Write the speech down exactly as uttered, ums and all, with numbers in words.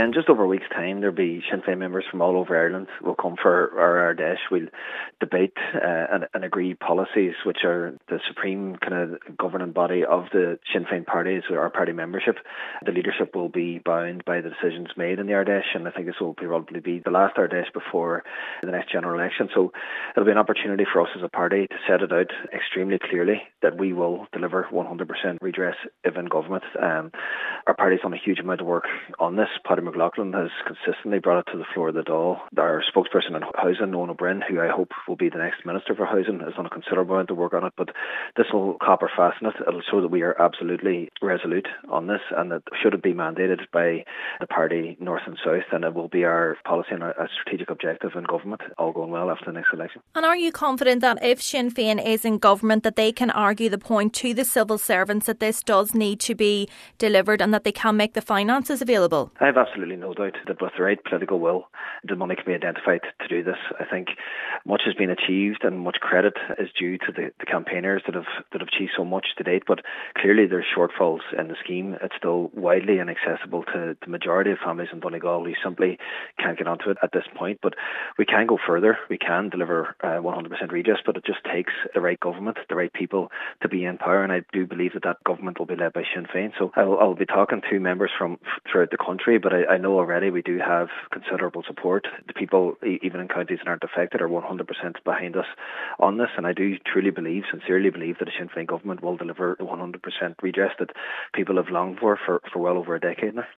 In just over a week's time, there'll be Sinn Féin members from all over Ireland will come for our Ardesh. We'll debate uh, and, and agree policies, which are the supreme kind of governing body of the Sinn Féin parties, or our party membership. The leadership will be bound by the decisions made in the Ardesh, and I think this will probably be the last Ardesh before the next general election. So it'll be an opportunity for us as a party to set it out extremely clearly that we will deliver one hundred percent redress if in government. Um, our party's done a huge amount of work on this. Paddy McLaughlin has consistently brought it to the floor of the Dáil. Our spokesperson in Housing, Owen O'Brien, who I hope will be the next Minister for Housing, has done a considerable amount of work on it, but this will copper fasten it. It'll show that we are absolutely resolute on this, and that should it be mandated by the party north and south, and it will be our policy and a strategic objective in government, all going well after the next election. And are you confident that if Sinn Féin is in government, that they can argue the point to the civil servants that this does need to be delivered and that they can make the finances available? I have absolutely no doubt that with the right political will, the money can be identified to do this. I think much has been achieved and much credit is due to the, the campaigners that have that have achieved so much to date, but clearly there's shortfalls in the scheme. It's still widely inaccessible to the majority of families in Donegal who simply can't get onto it at this point. But we can go further. We can deliver uh, one hundred percent redress, but it just takes the right government, the right people to be in power, and I do believe that that government will be led by Sinn Féin. So I'll, I'll be talking to members from throughout the country, but I, I know already we do have considerable support. The people, even in counties that aren't affected, are one hundred percent behind us on this, and I do truly believe, sincerely believe, that a Sinn Féin government will deliver one hundred percent redress that people have longed for for, for well over a decade now.